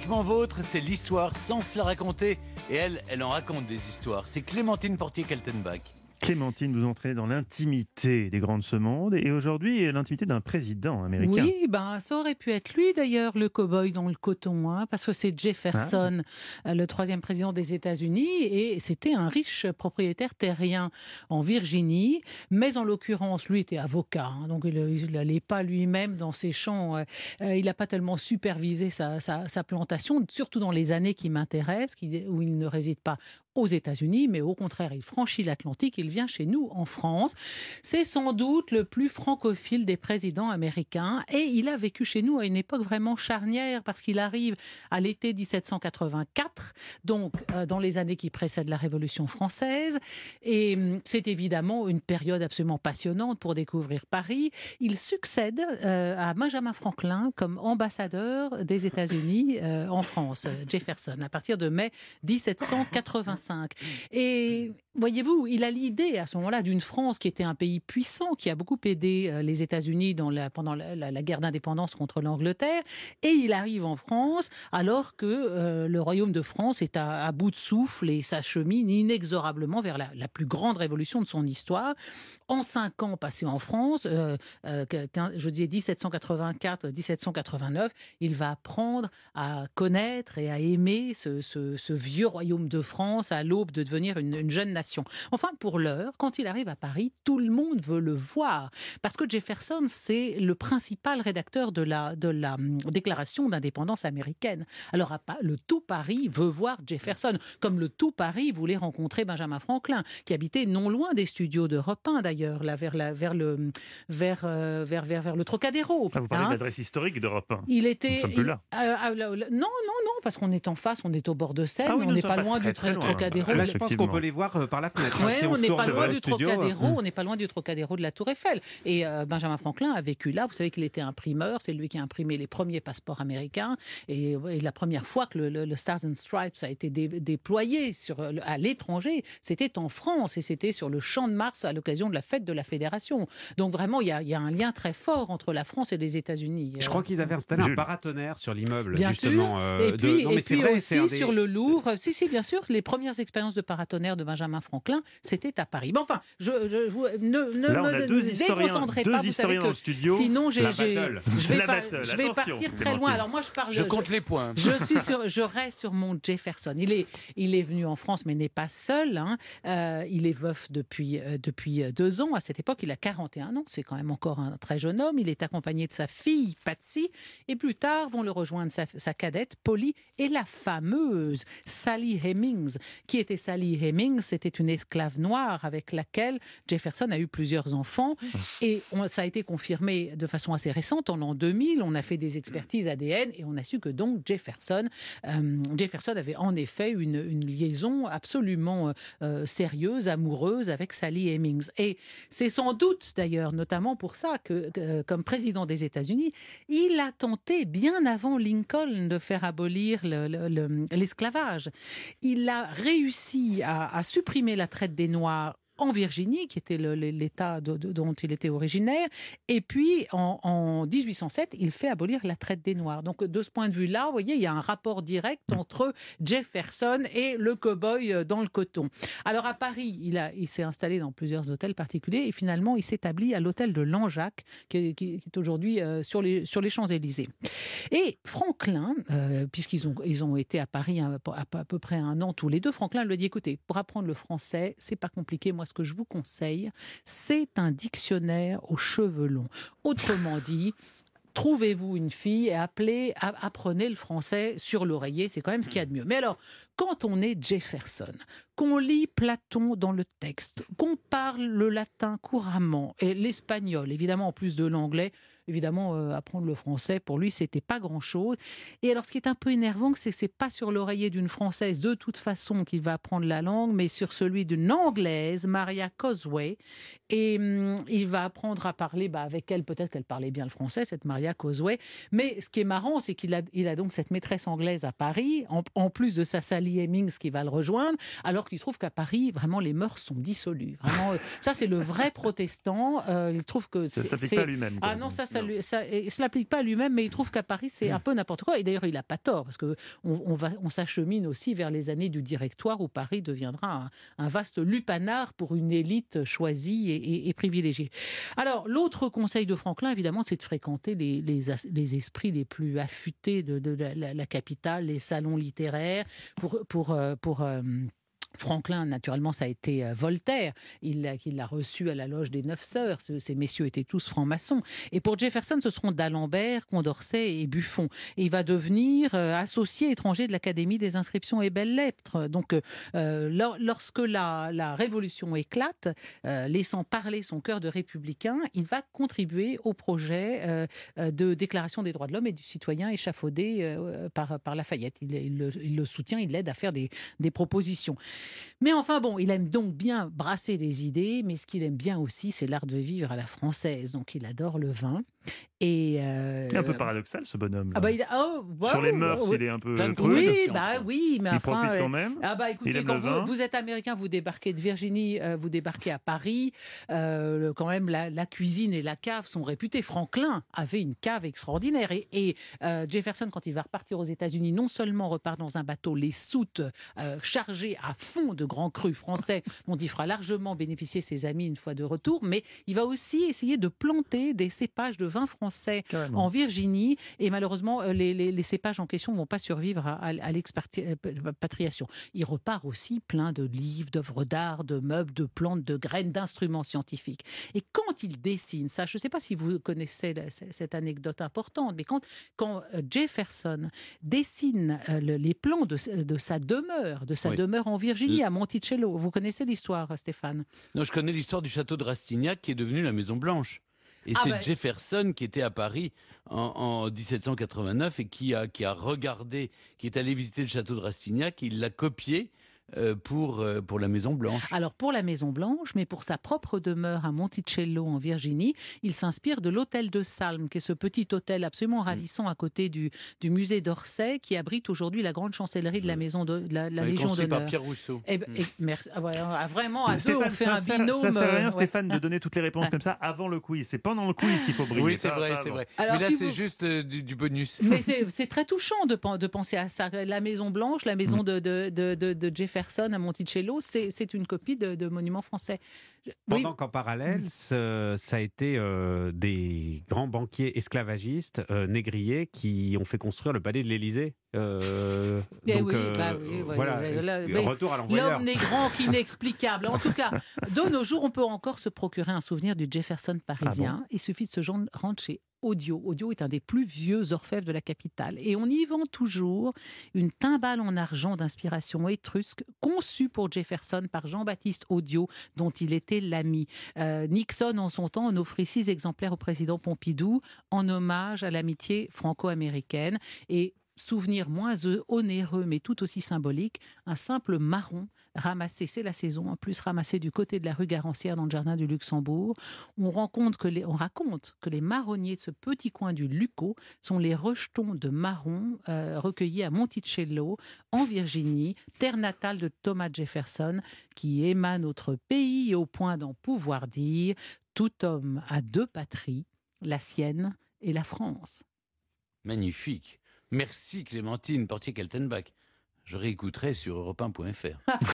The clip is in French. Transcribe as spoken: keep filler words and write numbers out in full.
Uniquement vôtre, c'est l'histoire sans se la raconter. Et elle, elle en raconte des histoires. C'est Clémentine Portier-Kaltenbach. Clémentine, vous entrez dans l'intimité des grands de ce monde et aujourd'hui l'intimité d'un président américain. Oui, ben, ça aurait pu être lui d'ailleurs, le cow-boy dans le coton, hein, parce que c'est Jefferson, ah. le troisième président des États-Unis, et c'était un riche propriétaire terrien en Virginie, mais en l'occurrence, lui était avocat, hein, donc il n'allait pas lui-même dans ses champs, euh, il n'a pas tellement supervisé sa, sa, sa plantation, surtout dans les années qui m'intéressent, qui, où il ne réside pas aux États-Unis, mais au contraire, il franchit l'Atlantique, il vient chez nous en France. C'est sans doute le plus francophile des présidents américains et il a vécu chez nous à une époque vraiment charnière parce qu'il arrive à l'été dix-sept cent quatre-vingt-quatre, donc euh, dans les années qui précèdent la Révolution française. Et euh, c'est évidemment une période absolument passionnante pour découvrir Paris. Il succède euh, à Benjamin Franklin comme ambassadeur des États-Unis euh, en France, Jefferson, à partir de mai dix-sept cent quatre-vingt-cinq. Et voyez-vous, il a l'idée à ce moment-là d'une France qui était un pays puissant, qui a beaucoup aidé euh, les États-Unis dans la, pendant la, la, la guerre d'indépendance contre l'Angleterre. Et il arrive en France alors que euh, le royaume de France est à, à bout de souffle et s'achemine inexorablement vers la, la plus grande révolution de son histoire. En cinq ans passés en France, euh, euh, je disais dix-sept cent quatre-vingt-quatre à dix-sept cent quatre-vingt-neuf, il va apprendre à connaître et à aimer ce, ce, ce vieux royaume de France à l'aube de devenir une, une jeune nation. Enfin, pour l'heure, quand il arrive à Paris, tout le monde veut le voir. Parce que Jefferson, c'est le principal rédacteur de la, de la déclaration d'indépendance américaine. Alors, le tout Paris veut voir Jefferson, comme le tout Paris voulait rencontrer Benjamin Franklin, qui habitait non loin des studios d'Europe un, d'ailleurs, là, vers, la, vers, le, vers, euh, vers, vers, vers le Trocadéro. Ah, vous parlez hein. de l'adresse historique d'Europe un. Il était... Nous sommes plus il, là. Euh, euh, non, non, non, parce qu'on est en face, on est au bord de Seine, ah oui, on n'est pas, pas loin du très, très Trocadéro. Là, je pense qu'on peut les voir euh, par la fenêtre. Ouais, si on on n'est pas loin du studio, Trocadéro, euh... on n'est pas loin du Trocadéro de la Tour Eiffel. Et euh, Benjamin Franklin a vécu là. Vous savez qu'il était imprimeur, c'est lui qui a imprimé les premiers passeports américains. Et, et la première fois que le, le, le Stars and Stripes a été dé, déployé sur, à l'étranger, c'était en France et c'était sur le Champ de Mars à l'occasion de la fête de la Fédération. Donc vraiment, il y a, il y a un lien très fort entre la France et les États-Unis. Je crois qu'ils avaient installé un paratonnerre sur l'immeuble. Bien justement, sûr. Euh, et puis, de... non, et mais puis vrai, aussi des... sur le Louvre. Si, si, bien sûr, les premières expériences de paratonnerre de Benjamin Franklin, c'était à Paris. Bon, enfin, je, je, je ne, ne Là, on me a deux déconcentrez deux pas. Vous savez que studio. sinon, j'ai, j'ai, je vais, la pas, battle. je vais Attention, partir très Clémentine. loin. Alors moi, je parle. Je compte les points. Je suis sur, je reste sur mon Jefferson. Il est, il est venu en France, mais n'est pas seul. Hein. Euh, il est veuf depuis euh, depuis deux ans. À cette époque, il a quarante et un ans. C'est quand même encore un très jeune homme. Il est accompagné de sa fille Patsy, et plus tard vont le rejoindre sa, sa cadette Polly et la fameuse Sally Hemings. Qui était Sally Hemings? C'était une esclave noire avec laquelle Jefferson a eu plusieurs enfants. Et on, ça a été confirmé de façon assez récente, en l'an deux mille. On a fait des expertises A D N et on a su que donc Jefferson, euh, Jefferson avait en effet une, une liaison absolument euh, sérieuse, amoureuse avec Sally Hemings. Et c'est sans doute d'ailleurs, notamment pour ça, que, que comme président des États-Unis, il a tenté bien avant Lincoln de faire abolir le, le, le, l'esclavage. Il a réussi à, à supprimer la traite des Noirs en Virginie, qui était le, l'État de, de, dont il était originaire, et puis en, en dix-huit cent sept, il fait abolir la traite des Noirs. Donc de ce point de vue-là, vous voyez, il y a un rapport direct entre Jefferson et le cow-boy dans le coton. Alors à Paris, il, a, il s'est installé dans plusieurs hôtels particuliers, et finalement il s'établit à l'hôtel de Langeac, qui, qui, qui est aujourd'hui euh, sur, les, sur les Champs-Élysées. Et Franklin, euh, puisqu'ils ont, ils ont été à Paris à, à, à peu près un an tous les deux, Franklin lui dit, écoutez, pour apprendre le français, c'est pas compliqué, moi ce que je vous conseille, c'est un dictionnaire aux cheveux longs. Autrement dit, trouvez-vous une fille et appelez, apprenez le français sur l'oreiller, c'est quand même ce qu'il y a de mieux. Mais alors, quand on est Jefferson, qu'on lit Platon dans le texte, qu'on parle le latin couramment et l'espagnol, évidemment en plus de l'anglais, évidemment euh, apprendre le français pour lui c'était pas grand-chose. Et alors ce qui est un peu énervant, c'est que c'est pas sur l'oreiller d'une Française de toute façon qu'il va apprendre la langue, mais sur celui d'une Anglaise, Maria Cosway. Et hum, il va apprendre à parler bah, avec elle, peut-être qu'elle parlait bien le français, cette Maria Cosway. Mais ce qui est marrant, c'est qu'il a, il a donc cette maîtresse anglaise à Paris, en, en plus de sa Sally Hemings qui va le rejoindre, alors qu'il trouve qu'à Paris, vraiment, les mœurs sont dissolues. Vraiment, euh, ça, c'est le vrai protestant. Euh, il trouve que ça c'est... s'applique c'est... pas à lui-même. Ah non, ça ça ne se l'applique pas à lui-même, mais il trouve qu'à Paris, c'est un peu n'importe quoi. Et d'ailleurs, il n'a pas tort, parce qu'on on va, on s'achemine aussi vers les années du Directoire, où Paris deviendra un, un vaste lupanar pour une élite choisie et, et, et privilégiée. Alors, l'autre conseil de Franklin, évidemment, c'est de fréquenter les, les, les esprits les plus affûtés de, de la, la, la capitale, les salons littéraires, pour... pour, pour, pour euh, Franklin, naturellement, ça a été Voltaire. Il l'a, il l'a reçu à la loge des Neuf Sœurs. Ce, ces messieurs étaient tous francs-maçons. Et pour Jefferson, ce seront d'Alembert, Condorcet et Buffon. Et il va devenir euh, associé étranger de l'Académie des inscriptions et belles-lettres. Donc, euh, lor, lorsque la, la Révolution éclate, euh, laissant parler son cœur de républicain, il va contribuer au projet euh, de déclaration des droits de l'homme et du citoyen échafaudé euh, par, par Lafayette. Il, il, le, il le soutient, il l'aide à faire des, des propositions. Mais enfin bon, il aime donc bien brasser les idées, mais ce qu'il aime bien aussi, c'est l'art de vivre à la française. Donc il adore le vin. Et euh... C'est un peu paradoxal, ce bonhomme. Ah bah, il a... oh, wow, Sur les mœurs, oui. il est un peu oui, crude. Oui, bah oui, mais il enfin. profite euh... quand même. Ah bah écoutez, quand vous, vous êtes américain, vous débarquez de Virginie, euh, vous débarquez à Paris. Euh, quand même, la, la cuisine et la cave sont réputées. Franklin avait une cave extraordinaire. Et, et euh, Jefferson, quand il va repartir aux États-Unis, non seulement repart dans un bateau, les soutes euh, chargées à fond de grands crus français, dont il fera largement bénéficier ses amis une fois de retour, mais il va aussi essayer de planter des cépages de vin français Carrément. En Virginie, et malheureusement, les, les, les cépages en question ne vont pas survivre à, à, à l'expatriation. Il repart aussi plein de livres, d'œuvres d'art, de meubles, de plantes, de graines, d'instruments scientifiques. Et quand il dessine, ça, je ne sais pas si vous connaissez la, cette anecdote importante, mais quand, quand Jefferson dessine le, les plans de, de sa demeure, de sa oui. demeure en Virginie, à Monticello, vous connaissez l'histoire, Stéphane? Non, je connais l'histoire du château de Rastignac qui est devenu la Maison Blanche. Et ah c'est ben... Jefferson qui était à Paris en, en dix-sept cent quatre-vingt-neuf et qui a, qui a regardé, qui est allé visiter le château de Rastignac, il l'a copié euh, pour, euh, pour la Maison Blanche. Alors pour la Maison Blanche, mais pour sa propre demeure à Monticello en Virginie, il s'inspire de l'hôtel de Salm, qui est ce petit hôtel absolument ravissant mmh. à côté du, du musée d'Orsay, qui abrite aujourd'hui la grande chancellerie de la Maison de, de la, la Légion d'honneur. Par Pierre Rousseau. Eh ben, mmh. et, merci, voilà, vraiment, à Stéphane, deux, on fait ça, un binôme. Ça ne sert à rien, ouais. Stéphane, de donner toutes les réponses comme ça avant le quiz. C'est pendant le quiz qu'il faut briller. Oui, c'est ça, vrai, ça, c'est bon. vrai. Alors, mais là, si c'est vous... juste euh, du, du bonus. Mais c'est, c'est très touchant de, de penser à ça. La Maison Blanche, la maison mmh. de, de, de, de, de Jefferson à Monticello, C'est, c'est une copie de, de monuments français. Pendant oui. qu'en parallèle, ce, ça a été euh, des grands banquiers esclavagistes, euh, négriers, qui ont fait construire le palais de l'Élysée. Euh, donc, oui, euh, bah oui, voilà, oui, voilà. Retour à l'envoyeur. L'homme n'est grand qu'inexplicable. En tout cas, de nos jours, on peut encore se procurer un souvenir du Jefferson parisien. Ah bon? Il suffit de se rendre chez Audio. Audio est un des plus vieux orfèvres de la capitale. Et on y vend toujours une timbale en argent d'inspiration étrusque conçue pour Jefferson par Jean-Baptiste Audio, dont il était l'ami. Euh, Nixon, en son temps, en offrit six exemplaires au président Pompidou en hommage à l'amitié franco-américaine. Et souvenir moins onéreux, mais tout aussi symbolique, un simple marron ramassé, c'est la saison, en plus ramassé du côté de la rue Garancière dans le jardin du Luxembourg. On, rencontre que les, on raconte que les marronniers de ce petit coin du Luco sont les rejetons de marrons euh, recueillis à Monticello, en Virginie, terre natale de Thomas Jefferson, qui aima notre pays au point d'en pouvoir dire « Tout homme a deux patries, la sienne et la France ». Magnifique. Merci Clémentine Portier-Kaltenbach. Je réécouterai sur europe un point f r.